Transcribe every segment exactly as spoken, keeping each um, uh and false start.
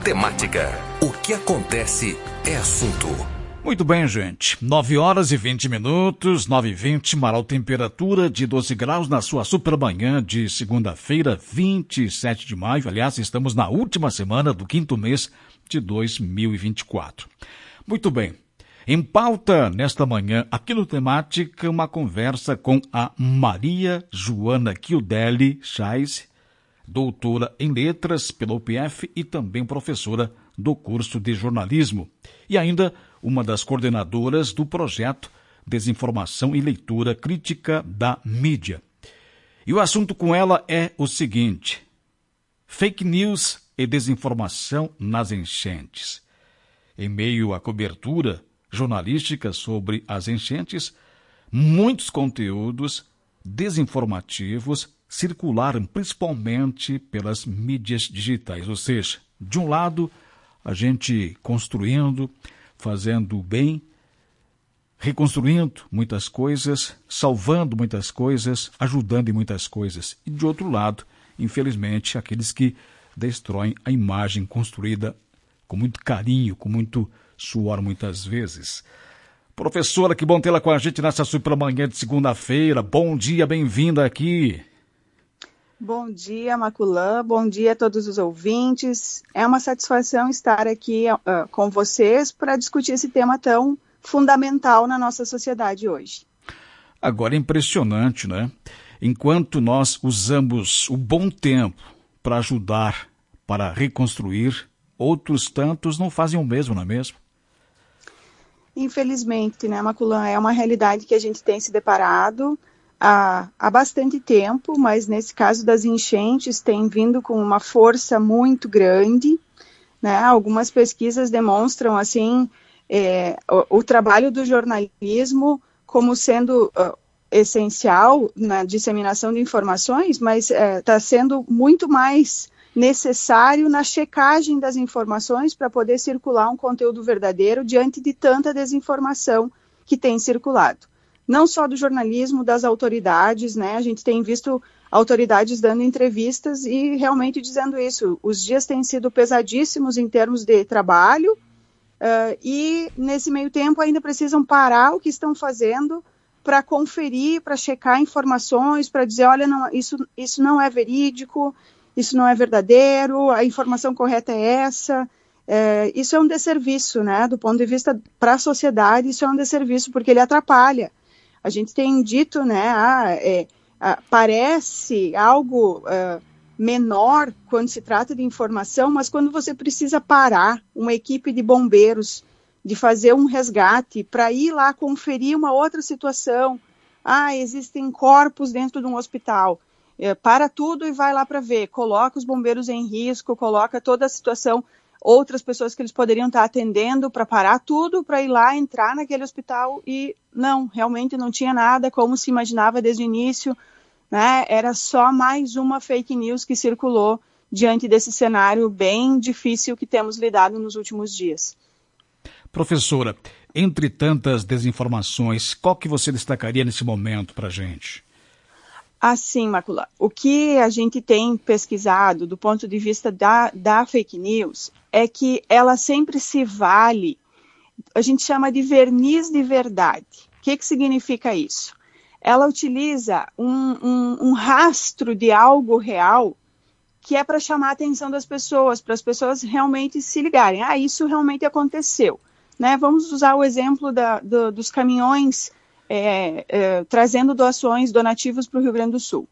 Temática. O que acontece é assunto. Muito bem, gente. nove horas e vinte minutos, nove e vinte, Marau, temperatura de doze graus na sua supermanhã de segunda-feira, vinte e sete de maio. Aliás, estamos na última semana do quinto mês de dois mil e vinte e quatro. Muito bem. Em pauta, nesta manhã, aqui no Temática, uma conversa com a Maria Joana Chiudelli Chais, doutora em letras pela U P F e também professora do curso de jornalismo. E ainda uma das coordenadoras do projeto Desinformação e Leitura Crítica da Mídia. E o assunto com ela é o seguinte: fake news e desinformação nas enchentes. Em meio à cobertura jornalística sobre as enchentes, muitos conteúdos desinformativos circularam principalmente pelas mídias digitais. Ou seja, de um lado, a gente construindo, fazendo o bem, reconstruindo muitas coisas, salvando muitas coisas, ajudando em muitas coisas. E de outro lado, infelizmente, aqueles que destroem a imagem construída com muito carinho, com muito suor muitas vezes. Professora, que bom tê-la com a gente nessa supermanhã de segunda-feira. Bom dia, bem-vinda aqui. Bom dia, Maculã. Bom dia a todos os ouvintes. É uma satisfação estar aqui uh, com vocês para discutir esse tema tão fundamental na nossa sociedade hoje. Agora é impressionante, né? Enquanto nós usamos o bom tempo para ajudar, para reconstruir, outros tantos não fazem o mesmo, não é mesmo? Infelizmente, né, Maculã? É uma realidade que a gente tem se deparado há, há bastante tempo, mas nesse caso das enchentes tem vindo com uma força muito grande, né? Algumas pesquisas demonstram assim é, o, o trabalho do jornalismo como sendo uh, essencial na disseminação de informações, mas está sendo muito mais necessário na checagem das informações para poder circular um conteúdo verdadeiro diante de tanta desinformação que tem circulado. Não só do jornalismo, das autoridades, né? A gente tem visto autoridades dando entrevistas e realmente dizendo isso. Os dias têm sido pesadíssimos em termos de trabalho uh, e, nesse meio tempo, ainda precisam parar o que estão fazendo para conferir, para checar informações, para dizer, olha, não, isso, isso não é verídico, isso não é verdadeiro, a informação correta é essa. É, isso é um desserviço, né? Do ponto de vista para a sociedade, isso é um desserviço, porque ele atrapalha. A gente tem dito, né, ah, é, ah, parece algo ah, menor quando se trata de informação, mas quando você precisa parar uma equipe de bombeiros de fazer um resgate para ir lá conferir uma outra situação, ah, existem corpos dentro de um hospital, é, para tudo e vai lá para ver, coloca os bombeiros em risco, coloca toda a situação, outras pessoas que eles poderiam estar atendendo para parar tudo, para ir lá, entrar naquele hospital e não, realmente não tinha nada como se imaginava desde o início, né? Era só mais uma fake news que circulou diante desse cenário bem difícil que temos lidado nos últimos dias. Professora, entre tantas desinformações, qual que você destacaria nesse momento para a gente? Assim, Maculá, o que a gente tem pesquisado do ponto de vista da, da fake news é que ela sempre se vale, a gente chama de verniz de verdade. O que, que significa isso? Ela utiliza um, um, um rastro de algo real que é para chamar a atenção das pessoas, para as pessoas realmente se ligarem. Ah, isso realmente aconteceu. Né? Vamos usar o exemplo da, do, dos caminhões É, é, trazendo doações, donativos para o Rio Grande do Sul.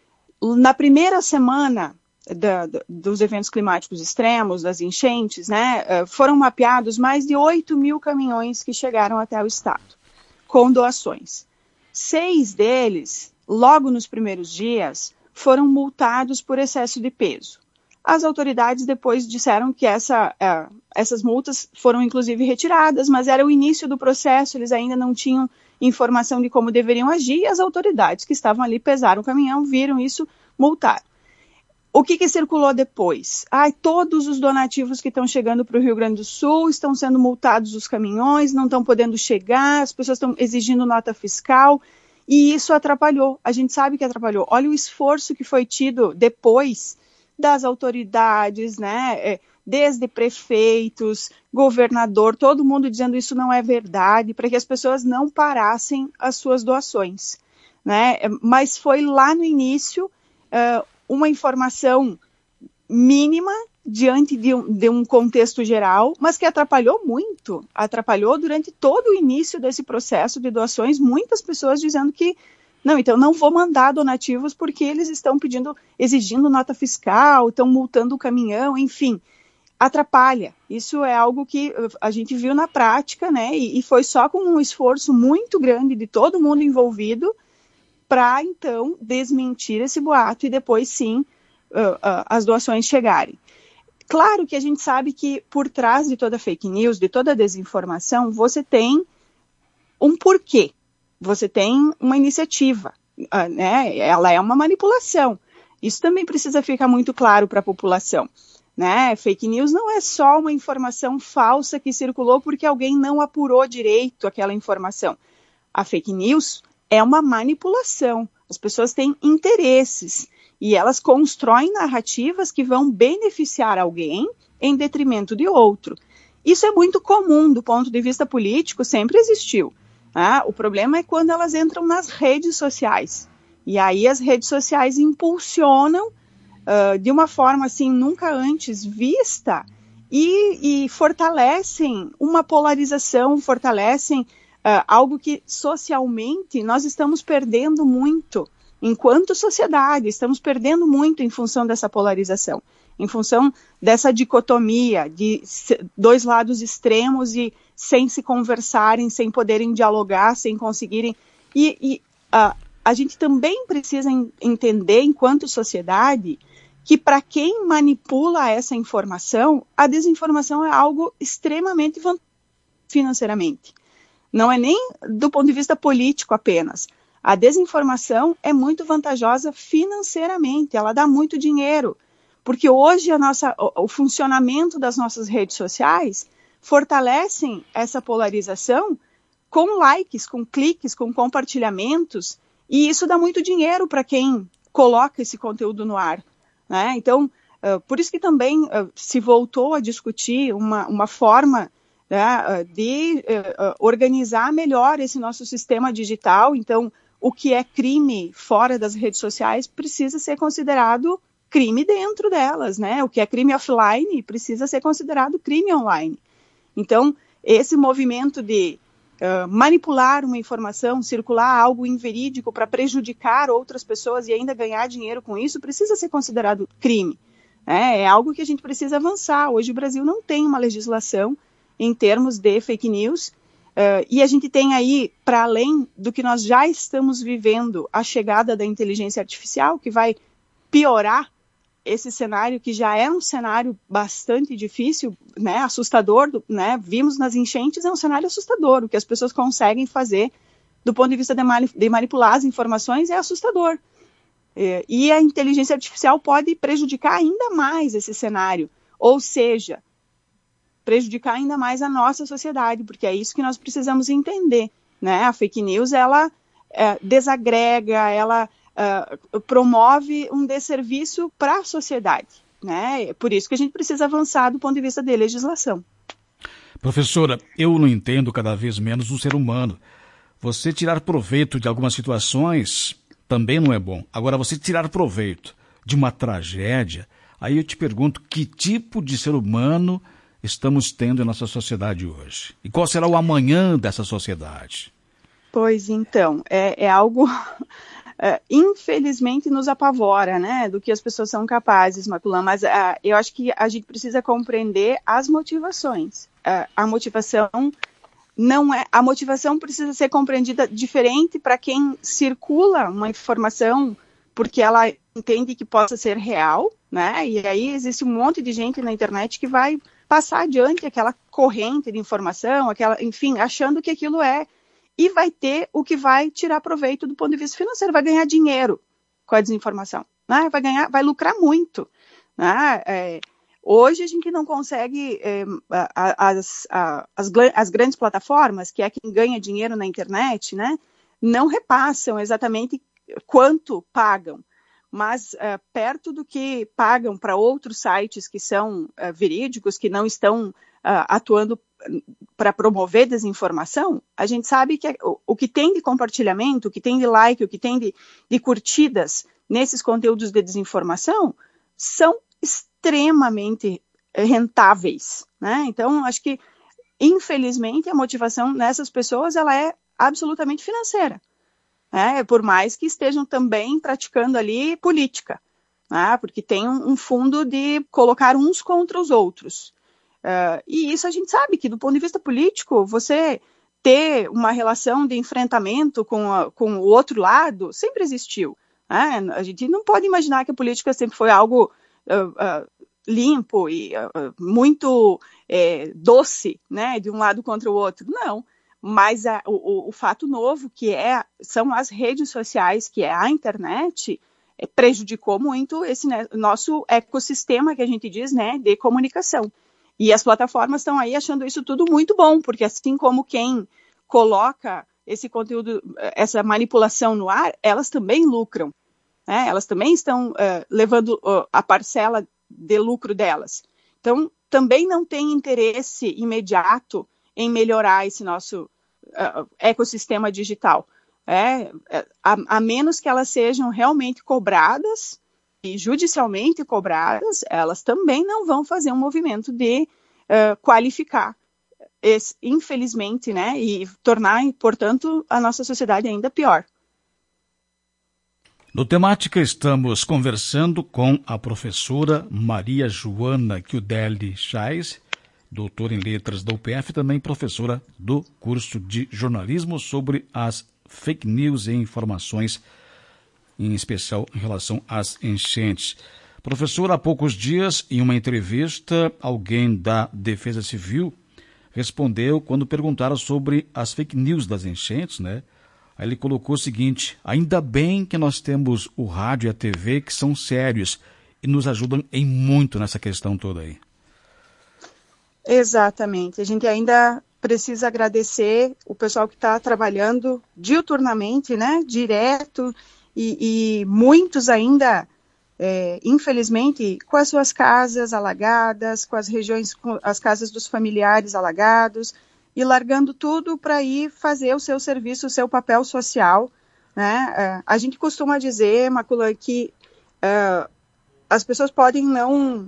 Na primeira semana da, da, dos eventos climáticos extremos, das enchentes, né, foram mapeados mais de oito mil caminhões que chegaram até o estado, com doações. Seis deles, logo nos primeiros dias, foram multados por excesso de peso. As autoridades depois disseram que essa, uh, essas multas foram inclusive retiradas, mas era o início do processo, eles ainda não tinham informação de como deveriam agir, e as autoridades que estavam ali pesaram o caminhão, viram isso, multaram. O que, que circulou depois? Ai, todos os donativos que estão chegando para o Rio Grande do Sul estão sendo multados os caminhões, não estão podendo chegar, as pessoas estão exigindo nota fiscal, e isso atrapalhou. A gente sabe que atrapalhou. Olha o esforço que foi tido depois das autoridades, né, é, desde prefeitos, governador, todo mundo dizendo isso não é verdade, para que as pessoas não parassem as suas doações, né? Mas foi lá no início uh, uma informação mínima diante de um, de um contexto geral, mas que atrapalhou muito, atrapalhou durante todo o início desse processo de doações, muitas pessoas dizendo que não, então não vou mandar donativos porque eles estão pedindo, exigindo nota fiscal, estão multando o caminhão, enfim, atrapalha. Isso é algo que a gente viu na prática, né? E, e foi só com um esforço muito grande de todo mundo envolvido para, então, desmentir esse boato e depois, sim, uh, uh, as doações chegarem. Claro que a gente sabe que por trás de toda fake news, de toda desinformação, você tem um porquê. Você tem uma iniciativa, uh, né? Ela é uma manipulação. Isso também precisa ficar muito claro para a população, né? Fake news não é só uma informação falsa que circulou porque alguém não apurou direito aquela informação. A fake news é uma manipulação. As pessoas têm interesses e elas constroem narrativas que vão beneficiar alguém em detrimento de outro. Isso é muito comum do ponto de vista político, sempre existiu. Ah, o problema é quando elas entram nas redes sociais. E aí as redes sociais impulsionam uh, de uma forma assim nunca antes vista e, e fortalecem uma polarização, fortalecem uh, algo que socialmente nós estamos perdendo muito. Enquanto sociedade, estamos perdendo muito em função dessa polarização, em função dessa dicotomia de dois lados extremos e sem se conversarem, sem poderem dialogar, sem conseguirem. E, e uh, a gente também precisa en- entender, enquanto sociedade, que para quem manipula essa informação, a desinformação é algo extremamente vantajoso financeiramente. Não é nem do ponto de vista político apenas. A desinformação é muito vantajosa financeiramente, ela dá muito dinheiro, porque hoje a nossa, o, o funcionamento das nossas redes sociais fortalecem essa polarização com likes, com cliques, com compartilhamentos, e isso dá muito dinheiro para quem coloca esse conteúdo no ar, né? Então, uh, por isso que também uh, se voltou a discutir uma, uma forma, né, uh, de uh, uh, organizar melhor esse nosso sistema digital. Então, o que é crime fora das redes sociais precisa ser considerado crime dentro delas, né? O que é crime offline precisa ser considerado crime online. Então, esse movimento de uh, manipular uma informação, circular algo inverídico para prejudicar outras pessoas e ainda ganhar dinheiro com isso, precisa ser considerado crime. É, é algo que a gente precisa avançar. Hoje o Brasil não tem uma legislação em termos de fake news, uh, e a gente tem aí, para além do que nós já estamos vivendo, a chegada da inteligência artificial, que vai piorar esse cenário que já é um cenário bastante difícil, né, assustador, né, vimos nas enchentes, é um cenário assustador, o que as pessoas conseguem fazer do ponto de vista de, mani- de manipular as informações é assustador. É, e a inteligência artificial pode prejudicar ainda mais esse cenário, ou seja, prejudicar ainda mais a nossa sociedade, porque é isso que nós precisamos entender, né, a fake news, ela é, desagrega, ela Uh, promove um desserviço para a sociedade, né? Por isso que a gente precisa avançar do ponto de vista de legislação. Professora, eu não entendo cada vez menos o ser humano. Você tirar proveito de algumas situações também não é bom. Agora, você tirar proveito de uma tragédia, aí eu te pergunto que tipo de ser humano estamos tendo em nossa sociedade hoje? E qual será o amanhã dessa sociedade? Pois então, é, é algo... Uh, infelizmente nos apavora, né, do que as pessoas são capazes, Maculam, mas uh, eu acho que a gente precisa compreender as motivações. Uh, a motivação não é, a motivação precisa ser compreendida diferente para quem circula uma informação porque ela entende que possa ser real, né, e aí existe um monte de gente na internet que vai passar adiante aquela corrente de informação, aquela, enfim, achando que aquilo é e vai ter o que vai tirar proveito do ponto de vista financeiro, vai ganhar dinheiro com a desinformação, né? Vai ganhar, vai lucrar muito, né? É, hoje a gente não consegue, é, as, as, as, as grandes plataformas, que é quem ganha dinheiro na internet, né, não repassam exatamente quanto pagam, mas uh, perto do que pagam para outros sites que são uh, verídicos, que não estão uh, atuando para promover desinformação, a gente sabe que o, o que tem de compartilhamento, o que tem de like, o que tem de, de curtidas nesses conteúdos de desinformação são extremamente rentáveis, né? Então, acho que, infelizmente, a motivação nessas pessoas ela é absolutamente financeira. É, por mais que estejam também praticando ali política, né, porque tem um, um fundo de colocar uns contra os outros. Uh, e isso a gente sabe que, do ponto de vista político, você ter uma relação de enfrentamento com, a, com o outro lado sempre existiu. Né? A gente não pode imaginar que a política sempre foi algo uh, uh, limpo e uh, muito é, doce, né, de um lado contra o outro. Não. Mas a, o, o fato novo, que é, são as redes sociais, que é a internet, é, prejudicou muito esse né, nosso ecossistema, que a gente diz, né, de comunicação. E as plataformas estão aí achando isso tudo muito bom, porque assim como quem coloca esse conteúdo, essa manipulação no ar, elas também lucram. Né? Elas também estão uh, levando uh, a parcela de lucro delas. Então, também não tem interesse imediato em melhorar esse nosso Uh, ecossistema digital, é, a, a menos que elas sejam realmente cobradas e judicialmente cobradas, elas também não vão fazer um movimento de uh, qualificar, esse, infelizmente, né, e tornar, portanto, a nossa sociedade ainda pior. No Temática, estamos conversando com a professora Maria Joana Chiudelli Chais, doutora em letras da U P F, também professora do curso de jornalismo sobre as fake news e informações, em especial em relação às enchentes. Professora, há poucos dias, em uma entrevista, alguém da Defesa Civil respondeu quando perguntaram sobre as fake news das enchentes, né? Aí ele colocou o seguinte: ainda bem que nós temos o rádio e a T V que são sérios e nos ajudam em muito nessa questão toda aí. Exatamente. A gente ainda precisa agradecer o pessoal que está trabalhando diuturnamente, né, direto, e, e muitos ainda, é, infelizmente, com as suas casas alagadas, com as regiões, com as casas dos familiares alagados, e largando tudo para ir fazer o seu serviço, o seu papel social. Né? A gente costuma dizer, Macula, que uh, as pessoas podem não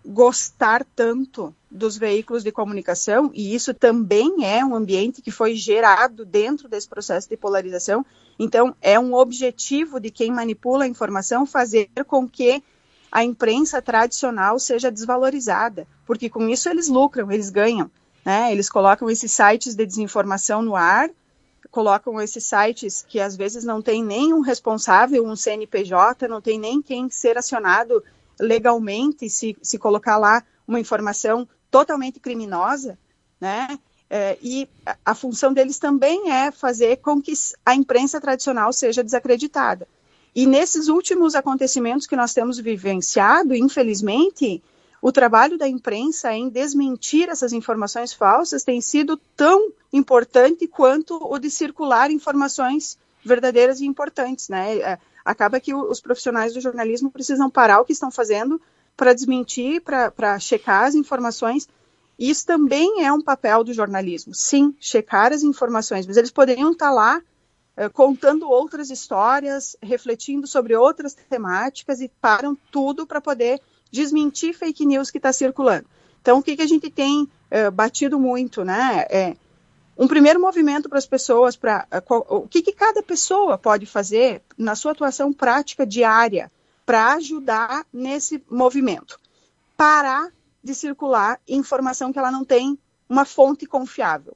gostar tanto dos veículos de comunicação, e isso também é um ambiente que foi gerado dentro desse processo de polarização. Então, é um objetivo de quem manipula a informação fazer com que a imprensa tradicional seja desvalorizada, porque com isso eles lucram, eles ganham. Né? Eles colocam esses sites de desinformação no ar, colocam esses sites que às vezes não tem nem um responsável, um C N P J, não tem nem quem ser acionado legalmente se, se colocar lá uma informação totalmente criminosa, né? É, e a, a função deles também é fazer com que a imprensa tradicional seja desacreditada. E nesses últimos acontecimentos que nós temos vivenciado, infelizmente, o trabalho da imprensa em desmentir essas informações falsas tem sido tão importante quanto o de circular informações verdadeiras e importantes, né? Acaba que os profissionais do jornalismo precisam parar o que estão fazendo para desmentir, para checar as informações. Isso também é um papel do jornalismo, sim, checar as informações, mas eles poderiam estar lá eh, contando outras histórias, refletindo sobre outras temáticas e param tudo para poder desmentir fake news que está circulando. Então, o que, que a gente tem eh, batido muito, né? É, um primeiro movimento para as pessoas, para o que, que cada pessoa pode fazer na sua atuação prática diária para ajudar nesse movimento. Parar de circular informação que ela não tem uma fonte confiável.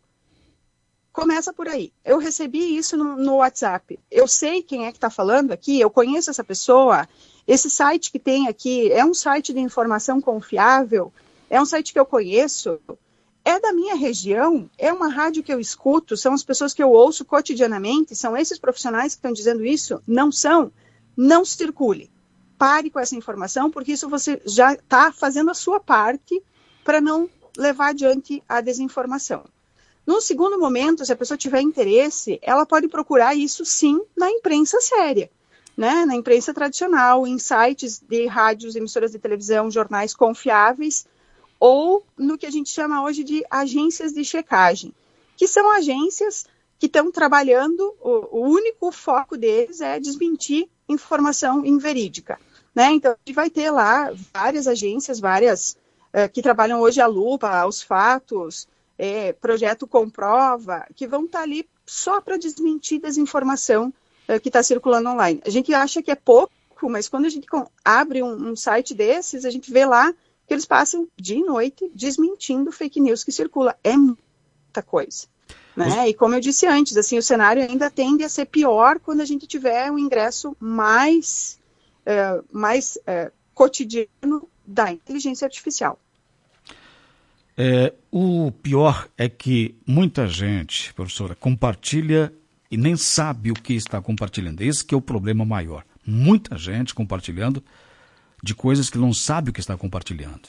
Começa por aí. Eu recebi isso no, no WhatsApp. Eu sei quem é que está falando aqui, eu conheço essa pessoa. Esse site que tem aqui é um site de informação confiável, é um site que eu conheço. É da minha região, é uma rádio que eu escuto, são as pessoas que eu ouço cotidianamente, são esses profissionais que estão dizendo isso? Não são? Não circule. Pare com essa informação, porque isso você já está fazendo a sua parte para não levar adiante a desinformação. No segundo momento, se a pessoa tiver interesse, ela pode procurar isso sim na imprensa séria. né, na imprensa tradicional, em sites de rádios, emissoras de televisão, jornais confiáveis, ou no que a gente chama hoje de agências de checagem, que são agências que estão trabalhando, o, o único foco deles é desmentir informação inverídica, né? Então, a gente vai ter lá várias agências, várias uh, que trabalham hoje à lupa, aos fatos, é, Projeto Comprova, que vão estar ali só para desmentir desinformação uh, que está circulando online. A gente acha que é pouco, mas quando a gente abre um, um site desses, a gente vê lá que eles passam dia e noite desmentindo fake news que circula. É muita coisa. Né? E como eu disse antes, assim, o cenário ainda tende a ser pior quando a gente tiver um ingresso mais, uh, mais uh, cotidiano da inteligência artificial. É, o pior é que muita gente, professora, compartilha e nem sabe o que está compartilhando. Esse que é o problema maior. Muita gente compartilhando de coisas que não sabe o que está compartilhando.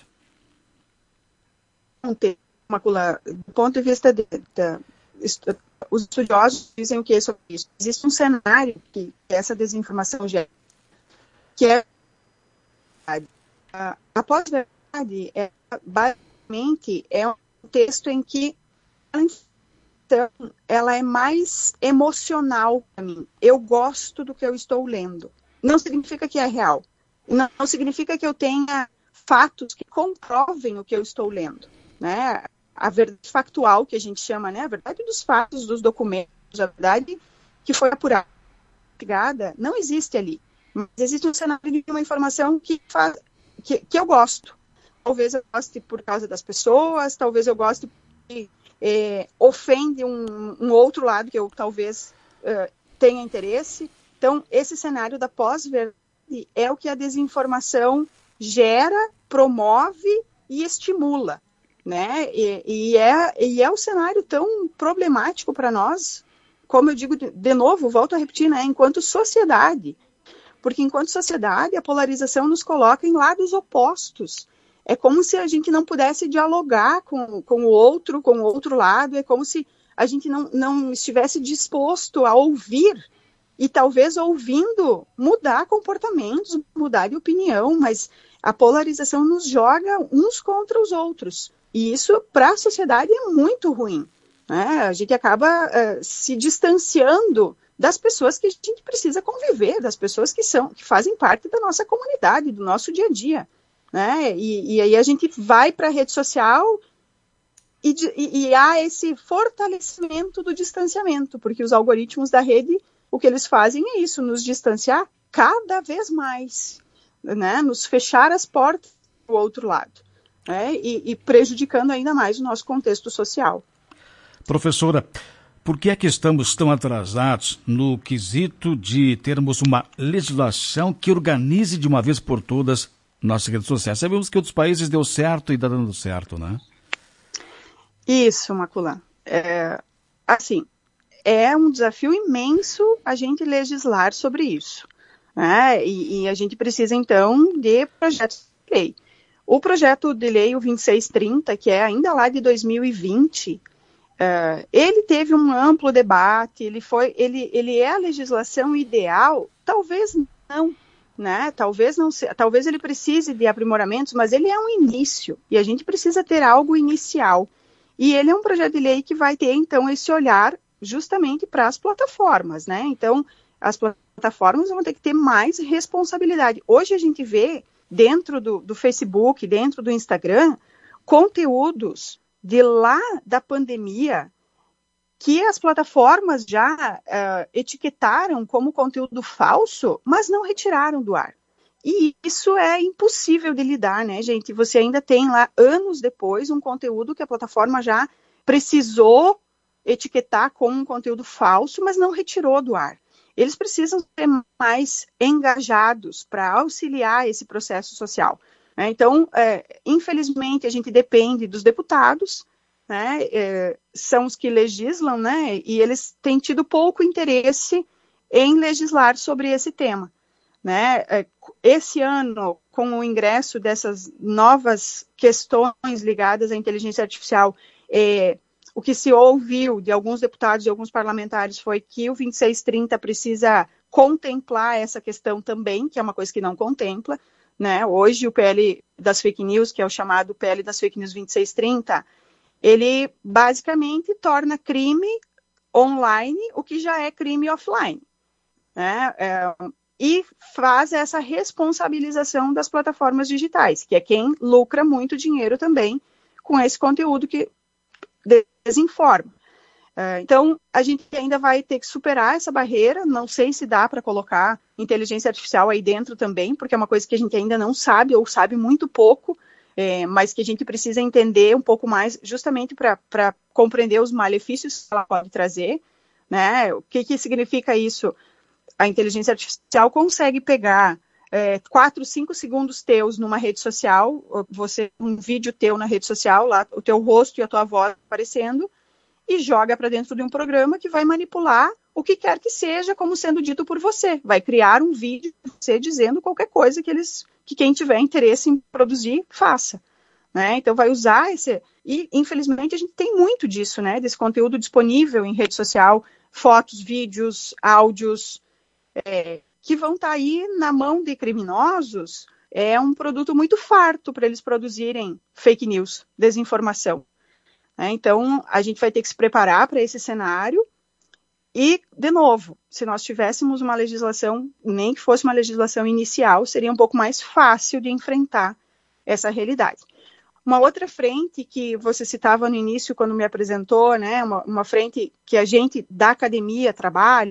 Do ponto de vista de, de, os estudiosos dizem o que é sobre isso. Existe um cenário que essa desinformação gera, que é a, a pós-verdade é basicamente é um texto em que então, ela é mais emocional para mim. Eu gosto do que eu estou lendo. Não significa que é real. Não, não significa que eu tenha fatos que comprovem o que eu estou lendo, né? A verdade factual, que a gente chama, né? A verdade dos fatos, dos documentos, a verdade que foi apurada, não existe ali. Mas existe um cenário de uma informação que, faz, que, que eu gosto. Talvez eu goste por causa das pessoas, talvez eu goste porque é, ofende um, um outro lado que eu talvez uh, tenha interesse. Então, esse cenário da pós-verdade é o que a desinformação gera, promove e estimula, né? E, e, é, e é um cenário tão problemático para nós, como eu digo de, de novo, volto a repetir, né? Enquanto sociedade, porque enquanto sociedade a polarização nos coloca em lados opostos. É como se a gente não pudesse dialogar com, com o outro, com o outro lado, é como se a gente não, não estivesse disposto a ouvir e talvez ouvindo mudar comportamentos, mudar de opinião, mas a polarização nos joga uns contra os outros. E isso, para a sociedade, é muito ruim, né? A gente acaba uh, se distanciando das pessoas que a gente precisa conviver, das pessoas que, são, que fazem parte da nossa comunidade, do nosso dia a dia, né? E, e aí a gente vai para a rede social e, e, e há esse fortalecimento do distanciamento, porque os algoritmos da rede, o que eles fazem é isso, nos distanciar cada vez mais, né? Nos fechar as portas do outro lado, né? E, e prejudicando ainda mais o nosso contexto social. Professora, por que é que estamos tão atrasados no quesito de termos uma legislação que organize de uma vez por todas nossas redes sociais? Sabemos que outros países deu certo e está dando certo, né? Isso, Maculan. É, assim, é um desafio imenso a gente legislar sobre isso, né? E, e a gente precisa, então, de projetos de lei. O projeto de lei, o vinte e seis trinta, que é ainda lá de dois mil e vinte, uh, ele teve um amplo debate, ele, foi, ele, ele é a legislação ideal? Talvez não, né? Talvez, não se, talvez ele precise de aprimoramentos, mas ele é um início, e a gente precisa ter algo inicial. E ele é um projeto de lei que vai ter, então, esse olhar justamente para as plataformas, né? Então, as plataformas vão ter que ter mais responsabilidade. Hoje a gente vê, dentro do, do Facebook, dentro do Instagram, conteúdos de lá da pandemia que as plataformas já uh, etiquetaram como conteúdo falso, mas não retiraram do ar. E isso é impossível de lidar, né, gente? Você ainda tem lá, anos depois, um conteúdo que a plataforma já precisou etiquetar como um conteúdo falso, mas não retirou do ar. Eles precisam ser mais engajados para auxiliar esse processo social, né? Então, é, infelizmente, a gente depende dos deputados, né? É, são os que legislam, né? E eles têm tido pouco interesse em legislar sobre esse tema, né? Esse ano, com o ingresso dessas novas questões ligadas à inteligência artificial, é, o que se ouviu de alguns deputados e alguns parlamentares foi que o vinte e seis trinta precisa contemplar essa questão também, que é uma coisa que não contempla, né? Hoje o P L das fake news, que é o chamado P L das fake news vinte e seis trinta, ele basicamente torna crime online o que já é crime offline, né? É, e faz essa responsabilização das plataformas digitais, que é quem lucra muito dinheiro também com esse conteúdo que desinforma. Uh, então, a gente ainda vai ter que superar essa barreira, não sei se dá para colocar inteligência artificial aí dentro também, porque é uma coisa que a gente ainda não sabe, ou sabe muito pouco, é, mas que a gente precisa entender um pouco mais, justamente para compreender os malefícios que ela pode trazer, né? O que, que significa isso? A inteligência artificial consegue pegar é, quatro, cinco segundos teus numa rede social, você um vídeo teu na rede social, lá o teu rosto e a tua voz aparecendo, e joga para dentro de um programa que vai manipular o que quer que seja como sendo dito por você. Vai criar um vídeo de você dizendo qualquer coisa que, eles, que quem tiver interesse em produzir, faça. Né? Então vai usar esse... E, infelizmente, a gente tem muito disso, né? Desse conteúdo disponível em rede social, fotos, vídeos, áudios, é, que vão estar tá aí na mão de criminosos. É um produto muito farto para eles produzirem fake news, desinformação. Então, a gente vai ter que se preparar para esse cenário e, de novo, se nós tivéssemos uma legislação, nem que fosse uma legislação inicial, seria um pouco mais fácil de enfrentar essa realidade. Uma outra frente que você citava no início, quando me apresentou, né, uma, uma frente que a gente da academia trabalha,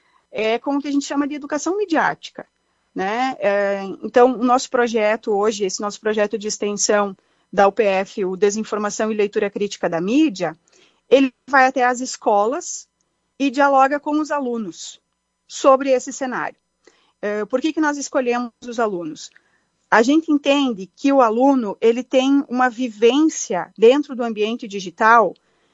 é como que a gente chama de educação midiática. Né? É, então, o nosso projeto hoje, esse nosso projeto de extensão da U P F, o Desinformação e Leitura Crítica da Mídia, ele vai até as escolas e dialoga com os alunos sobre esse cenário. Uh, por que que nós escolhemos os alunos? A gente entende que o aluno ele tem uma vivência dentro do ambiente digital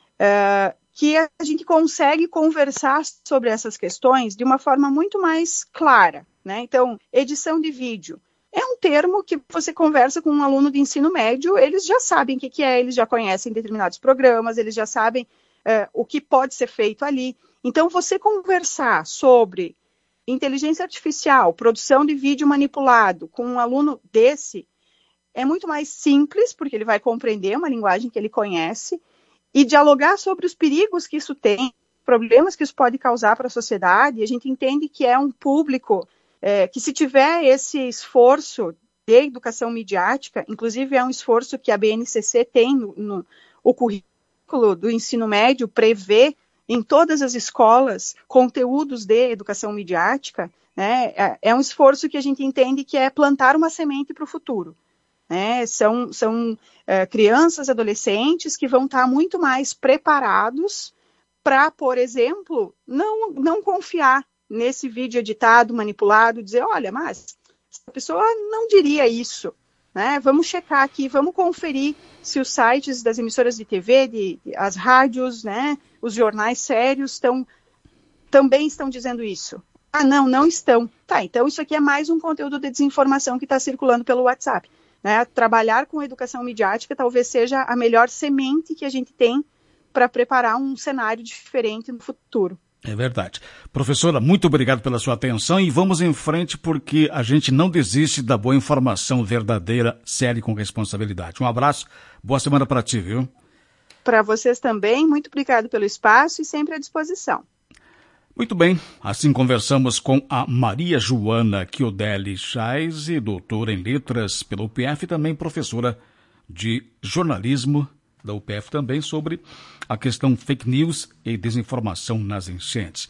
uh, que a gente consegue conversar sobre essas questões de uma forma muito mais clara. Né? Então, edição de vídeo. É um termo que você conversa com um aluno de ensino médio, eles já sabem o que, que é, eles já conhecem determinados programas, eles já sabem uh, o que pode ser feito ali. Então, você conversar sobre inteligência artificial, produção de vídeo manipulado com um aluno desse, é muito mais simples, porque ele vai compreender uma linguagem que ele conhece, e dialogar sobre os perigos que isso tem, problemas que isso pode causar para a sociedade. A gente entende que é um público... É, que se tiver esse esforço de educação midiática, inclusive é um esforço que a B N C C tem no, no o currículo do ensino médio, prevê em todas as escolas conteúdos de educação midiática, né? é, é um esforço que a gente entende que é plantar uma semente para o futuro. Né? São, são é, crianças, adolescentes que vão estar muito mais preparados para, por exemplo, não, não confiar nesse vídeo editado, manipulado, dizer, olha, mas a pessoa não diria isso, né? Vamos checar aqui, vamos conferir se os sites das emissoras de T V, de, de, as rádios, né, os jornais sérios estão, também estão dizendo isso. Ah, não, não estão. Tá, então isso aqui é mais um conteúdo de desinformação que está circulando pelo WhatsApp. Né? Trabalhar com educação midiática talvez seja a melhor semente que a gente tem para preparar um cenário diferente no futuro. É verdade. Professora, muito obrigado pela sua atenção e vamos em frente porque a gente não desiste da boa informação verdadeira, séria e com responsabilidade. Um abraço, boa semana para ti, viu? Para vocês também, muito obrigado pelo espaço e sempre à disposição. Muito bem, assim conversamos com a Maria Joana Chiodelli Chais, doutora em letras pela U P F e também professora de jornalismo da U P F também sobre a questão fake news e desinformação nas enchentes.